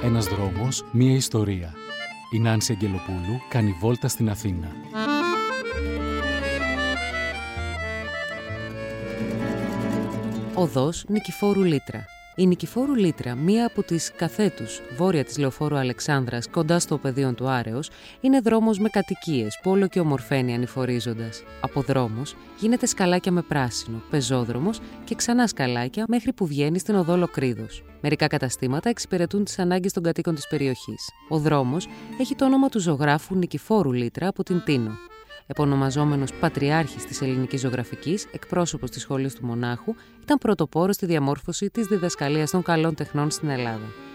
Ένας δρόμος, μία ιστορία. Η Νάνση Αγγελοπούλου κάνει βόλτα στην Αθήνα. Οδός Νικηφόρου Λήτρα. Η Νικηφόρου Λήτρα, μία από τις καθέτους βόρεια της Λεωφόρου Αλεξάνδρας, κοντά στο πεδίο του Άρεως, είναι δρόμος με κατοικίες που όλο και ομορφαίνει ανηφορίζοντας. Από δρόμος γίνεται σκαλάκια με πράσινο, πεζόδρομος και ξανά σκαλάκια μέχρι που βγαίνει στην οδό Λοκρίδος. Μερικά καταστήματα εξυπηρετούν τις ανάγκες των κατοίκων της περιοχής. Ο δρόμος έχει το όνομα του ζωγράφου Νικηφόρου Λήτρα από την Τίνο. Επωνομαζόμενος πατριάρχης της ελληνικής ζωγραφικής, εκπρόσωπος της σχολής του Μονάχου, ήταν πρωτοπόρος στη διαμόρφωση της διδασκαλίας των καλών τεχνών στην Ελλάδα.